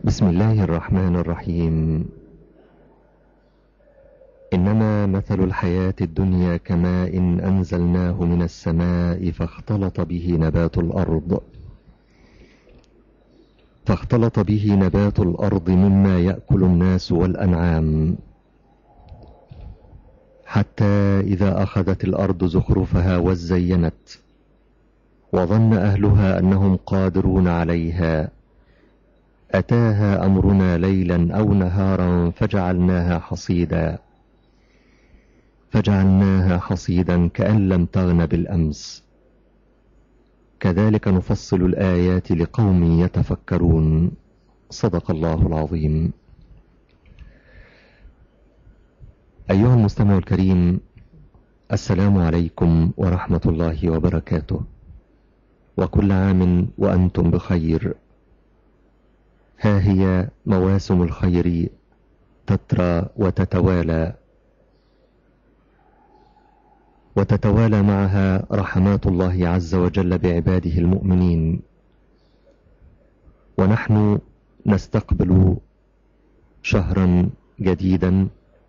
بسم الله الرحمن الرحيم. إنما مثل الحياة الدنيا كماء أنزلناه من السماء فاختلط به نبات الأرض مما يأكل الناس والأنعام، حتى إذا أخذت الأرض زخرفها وزينت وظن أهلها أنهم قادرون عليها، أتاها أمرنا ليلا أو نهارا فجعلناها حصيدا كأن لم تغن بالأمس، كذلك نفصل الآيات لقوم يتفكرون. صدق الله العظيم. أيها المستمع الكريم، السلام عليكم ورحمة الله وبركاته، وكل عام وأنتم بخير. ها هي مواسم الخير تترى وتتوالى معها رحمات الله عز وجل بعباده المؤمنين، ونحن نستقبل شهرا جديدا،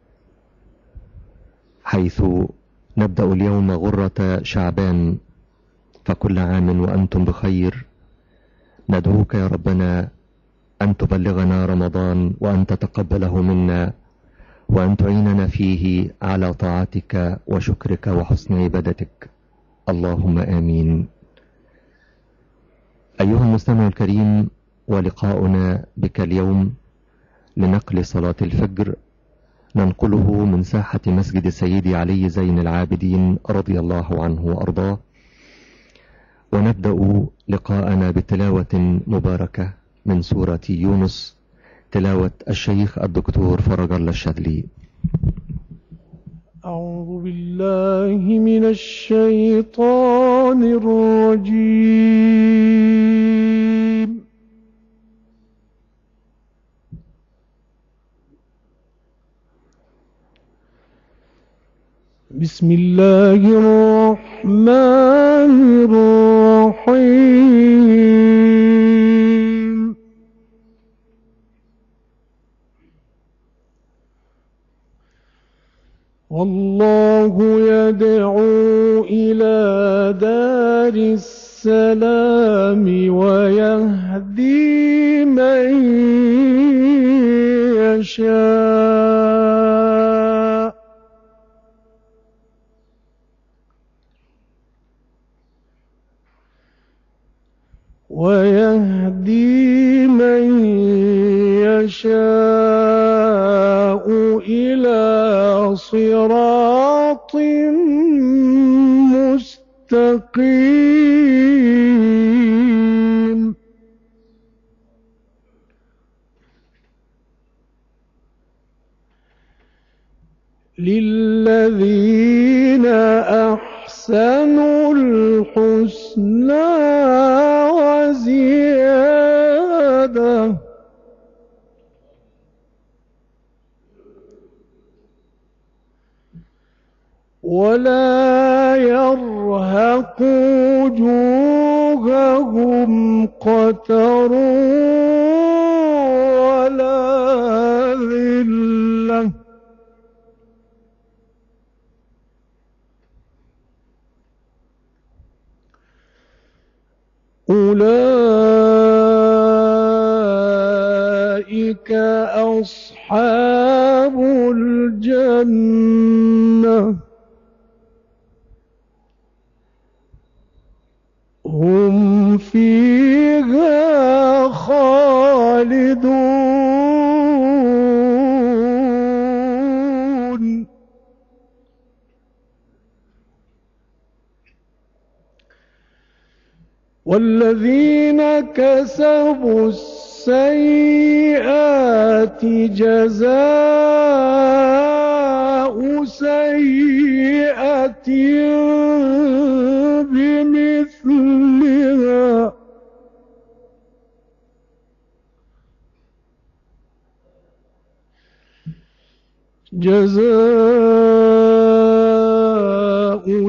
حيث نبدأ اليوم غرة شعبان، فكل عام وأنتم بخير. ندعوك يا ربنا أن تبلغنا رمضان وأن تتقبله منا، وأن تعيننا فيه على طاعتك وشكرك وحسن عبادتك، اللهم آمين. أيها المستمع الكريم، ولقاؤنا بك اليوم لنقل صلاة الفجر ننقله من ساحة مسجد سيدي علي زين العابدين رضي الله عنه وأرضاه، ونبدأ لقاءنا بتلاوة مباركة من سورة يونس، تلاوة الشيخ الدكتور فرج الله الشاذلي. أعوذ بالله من الشيطان الرجيم. بسم الله الرحمن الرحيم. والله يدعو إلى دار السلام ويهدي من يشاء إلى صراط مستقيم. للذين أحسنوا الحسنى وزيادة، ولا يرهق وجوههم قتر ولا ذلة، أولئك أصحاب الجنة، هم فيها خالدون. والذين كسبوا السيئات جزاء سيئة بمثلها، جزاء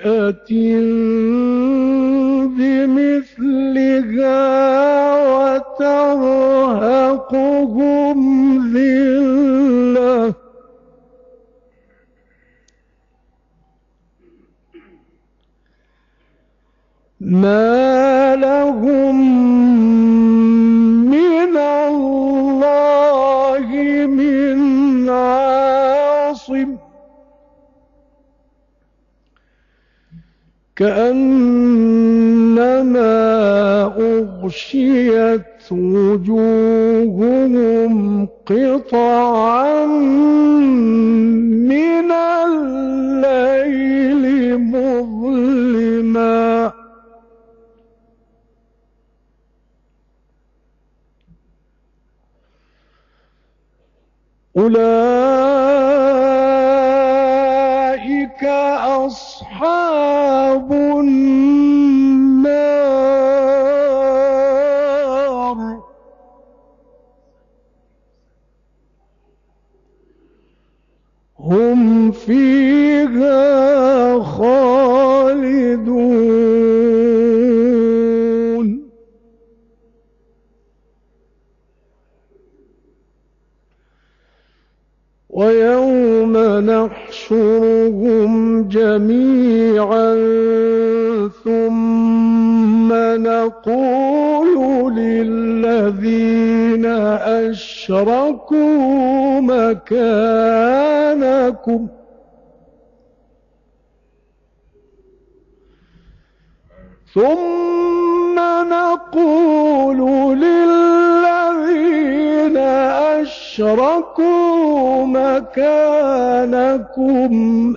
سيئة بمثلها وترهقهم ذلة ما لهم من الله من عاصم كأنما أغشيت وجوههم قطعا من الليل مظلما أولئك أصحاب النار هم فيها خالدون ويوم نحشرهم جميعا ثم نقول للذين أشركوا مكانكم ثم نقول للذين أشركوا مكانكم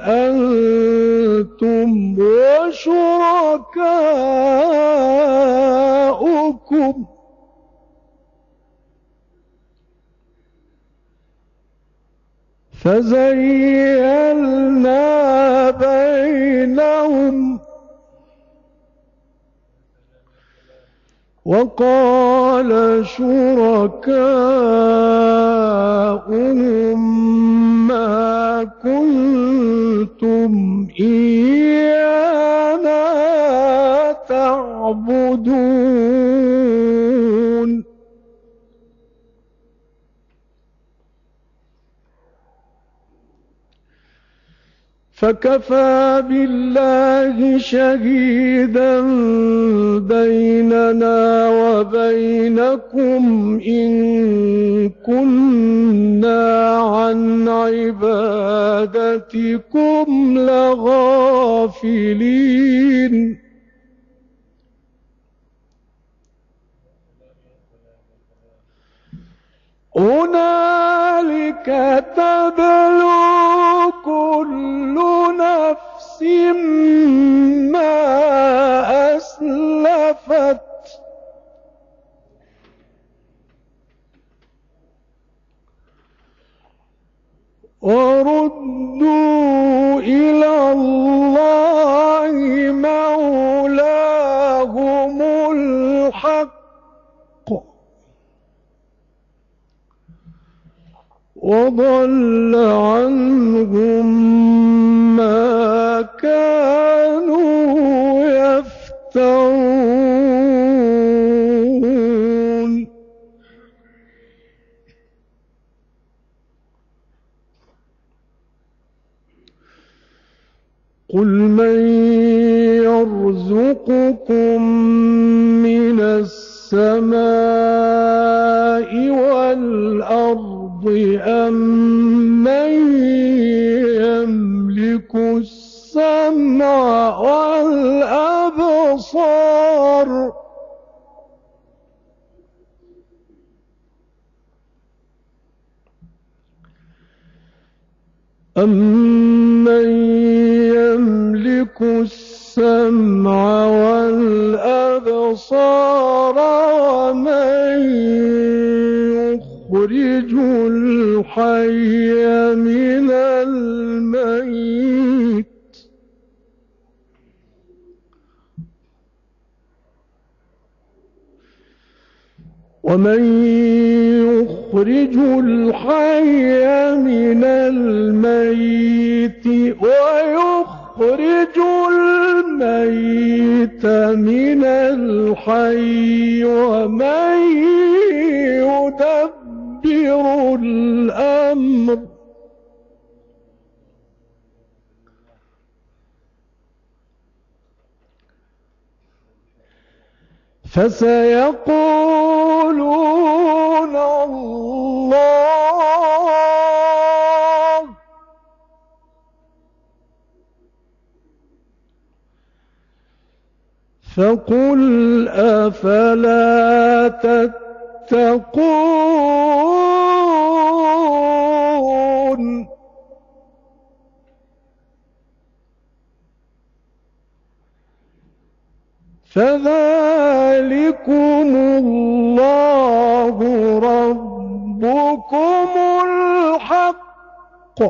أنتم وشركاؤكم فزيلنا بينهم وقال شركاؤهم ما كنتم إيانا تعبدون فكفى بالله شهيدا بيننا وبينكم إن كنا عن عبادتكم لغافلين هنالك تبلو كل نفس ما أسلفت وردوا إلى الله مولاهم الحق وضل عنهم ما كانوا يفترون قل من يرزقكم من السماء والأرض أم من يملك السمع والأبصار أمن يملك السمع والأبصار ومن يخرج الحي من الميت ومن يخرج الحي من الميت ويخرج الميت من الحي ومن يدبر الأمر فسيقولون الله فقل أفلا تتقون فذلكم الله ربكم الحق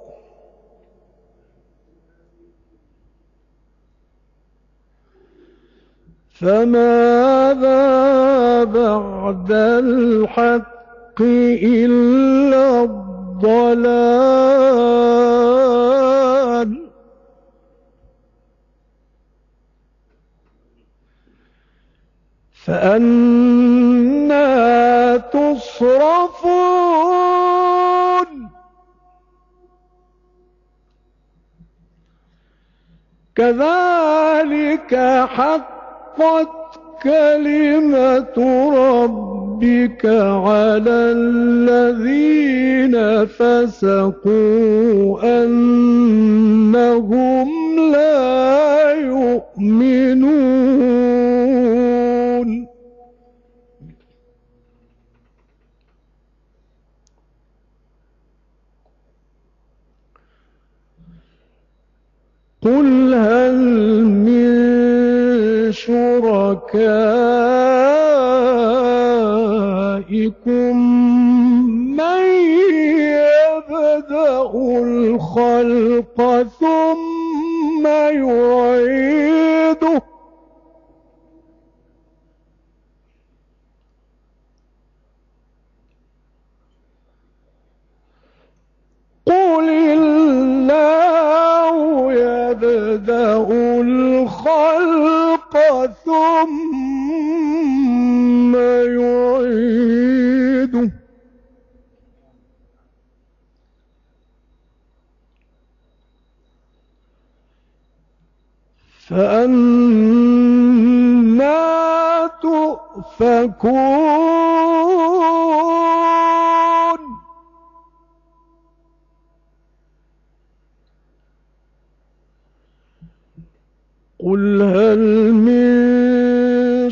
فماذا بعد الحق إلا الضلال فأنى تصرفون كذلك حقت كلمة ربك على الذين فسقوا أنهم لا يؤمنون قل هل من شركائكم من يبدأ الخلق ثم يعيده قل الله يبدأ الخلق ثم يعيده فأنى تؤفكون قل هل من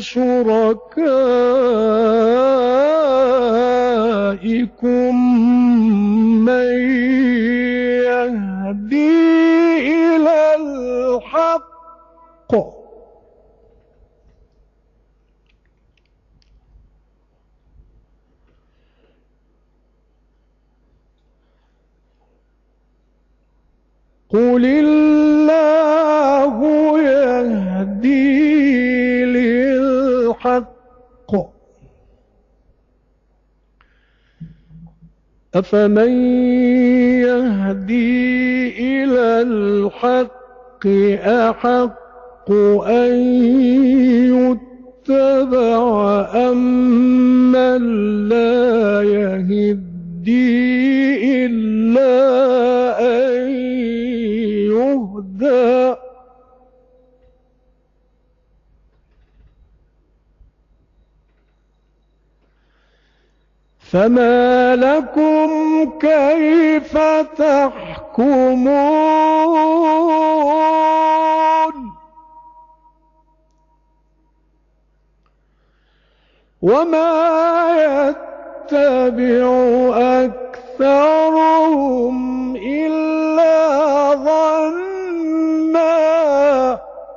شركائكم من يهدي إلى الحق قل الله يهدي للحق أفمن يهدي إلى الحق أحق أن يتبع أمن لا يهدي إلا أن يهدى فما لكم كيف تحكمون وما يتبع أكثرهم إلا ظنا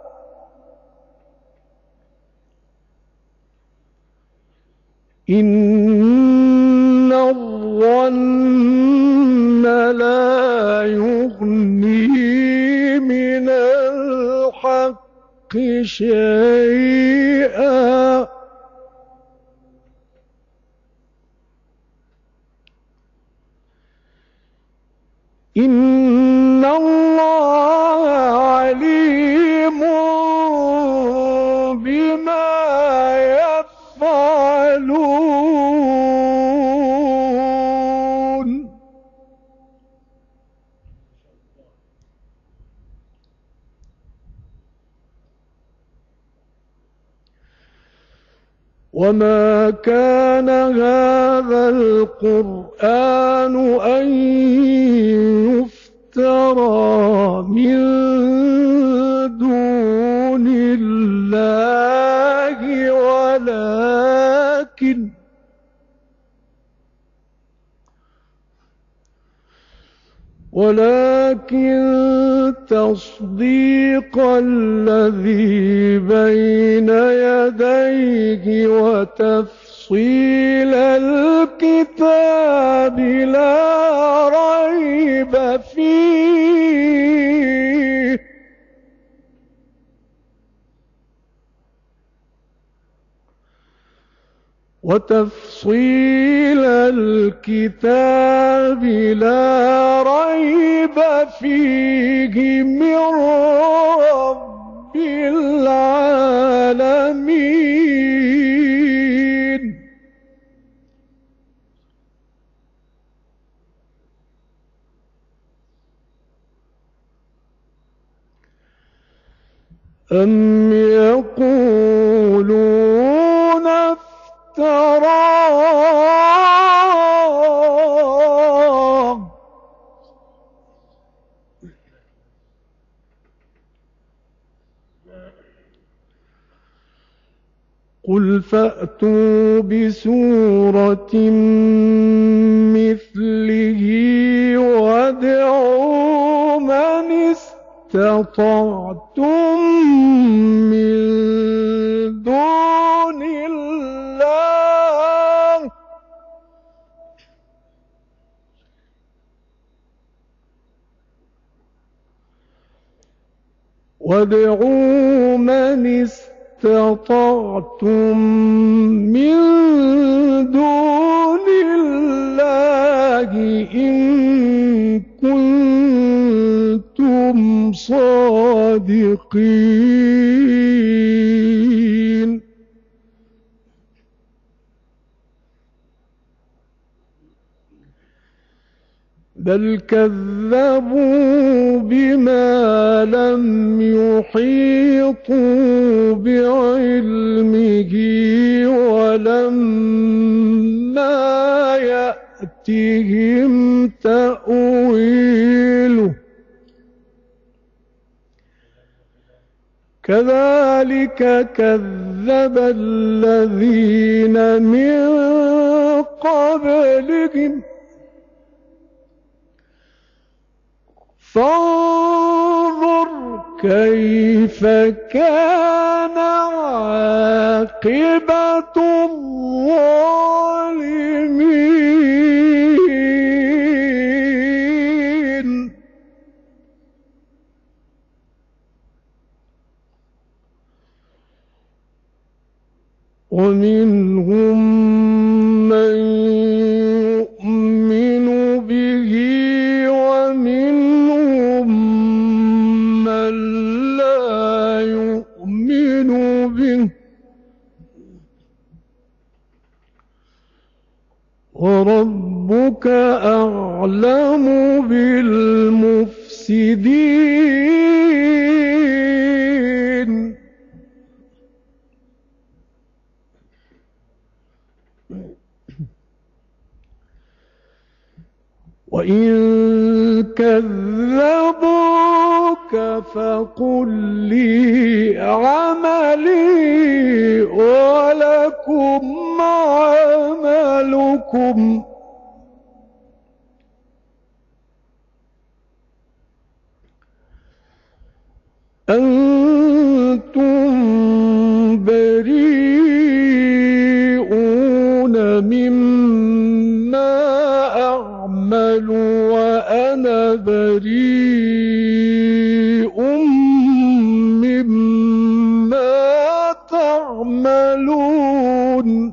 إن الظن لا يغني من الحق شيئا إن الله عليم بما يفعلون وما كان هذا القرآن أن يفترى من دون الله ولكن تصديق الذي بين يديه وتفصيل الكتاب لا ريب فيه وتفصيل الكتاب لا ريب فيه من رب العالمين أم يقولون افتراه قل فأتوا بسورة مثله وادعوا من استطعتم من دون الله وادعوا من استطعتم من دون الله إن كنتم صادقين بل كذبوا بما لم يحيطوا بعلمه ولما يأتهم تأويله كذلك كذب الذين من قبلهم فانظر كيف كان عاقبة الظالمين ومنهم من يؤمن به ومنهم من لا يؤمن به وربك أعلم بالمفسدين وإن كذبوك فقل لي عملي ولكم عملكم أنتم بريئون مما أعمل وأنا بريء مما تعملون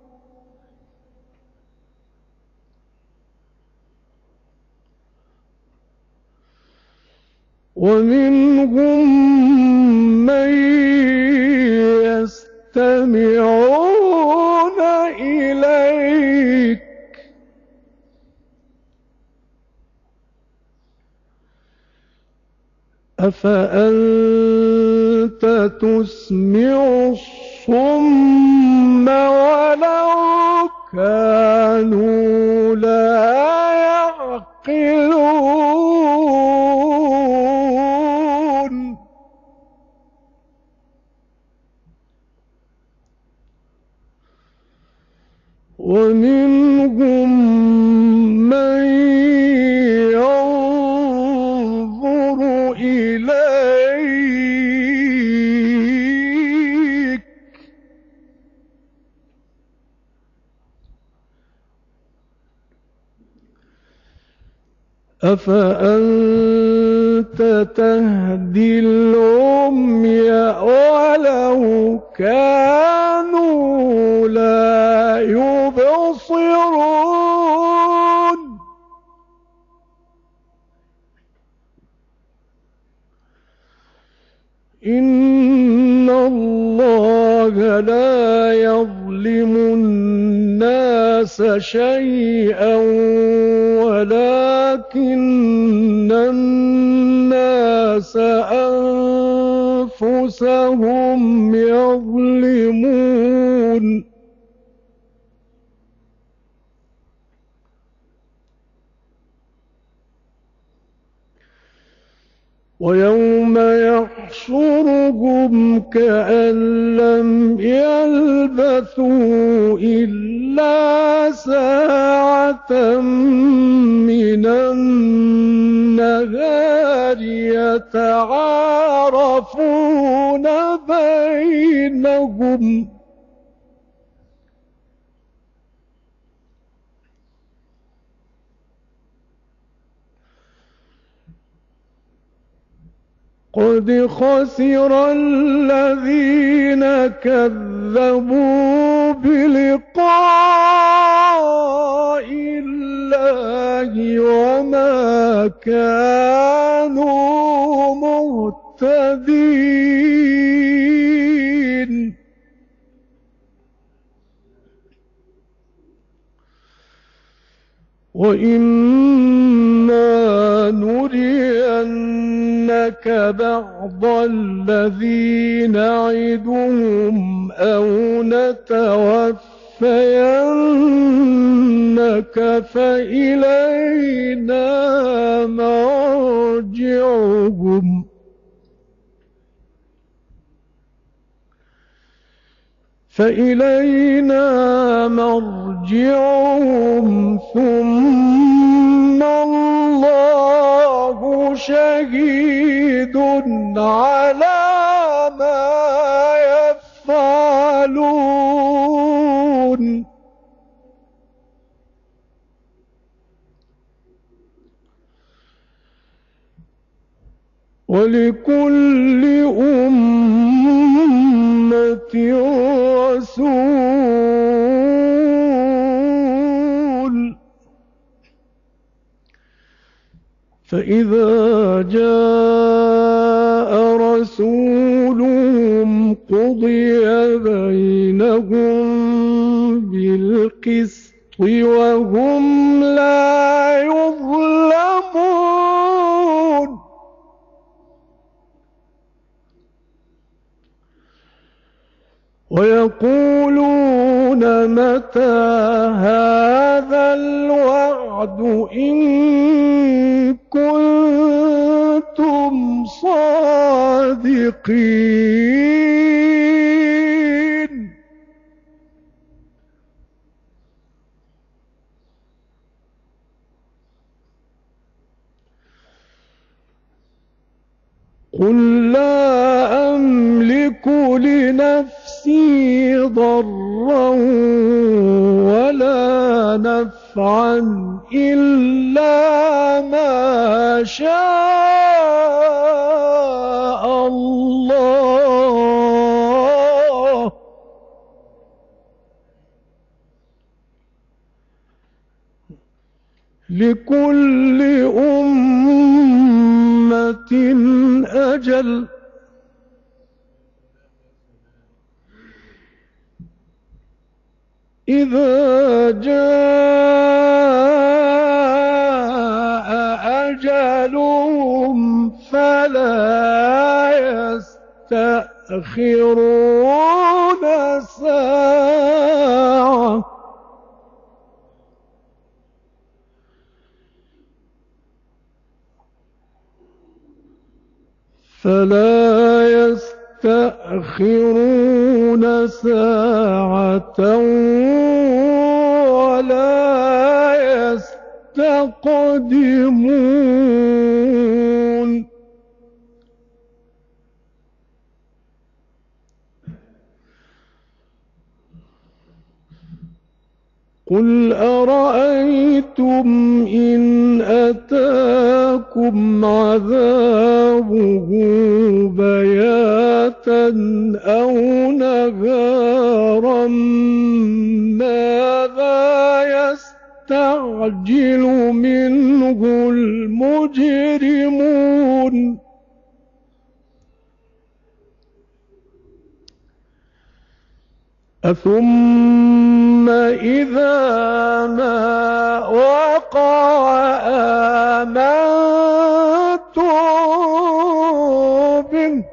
ومنهم من يستمعون إليك أفأنت تسمع الصم ولو كانوا لا يعقلون ومنهم من ينظر إليك أفأنت تهدي العمي ولو كانوا لا يبصرون إن الله لا يظلم الناس شيئا ولكن الناس أنفسهم يظلمون ويوم يحشرهم كأن لم يلبثوا إلا ساعة من النهار يتعارفون بينهم قد خسر الذين كذبوا بلقاء الله وما كانوا مهتدين وإما نرينك بعض الذي نعدهم أو نتوفينك فإلينا مرجعهم ثم الله شهيد على ما يفعلون ولكل أمة رسول فإذا جاء رسولهم قضي بينهم بالقسط وهم لا يظلمون ويقولون متى هذا الوعد إن كنتم صادقين قل لا أملك لنفسي ضرا ولا نفعا إلا ما شاء الله لكل أمة أجل إذا جاء أجلهم فلا يستأخرون ساعة فلا يستأخرون ساعة ولا يستقدمون قل أرأيتم إن أتاكم عذابه بياتا أو نهارا ماذا يستعجل منه المجرمون أثم إذا ما وقع آمنتم به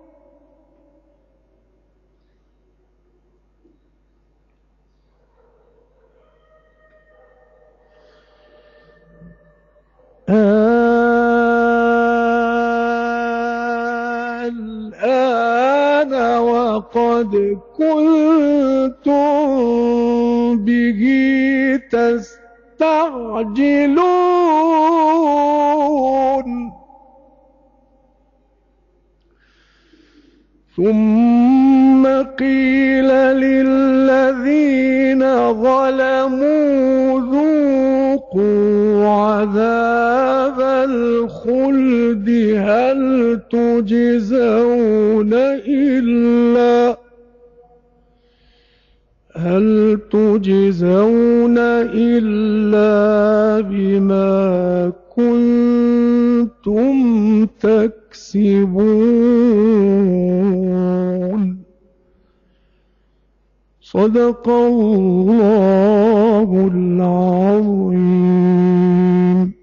الآن وقد كنتم به تستعجلون ثم قيل للذين ظلموا ذوقوا عذاب الخلد هل تجزون إلا بما كنتم تكسبون صدق الله العظيم.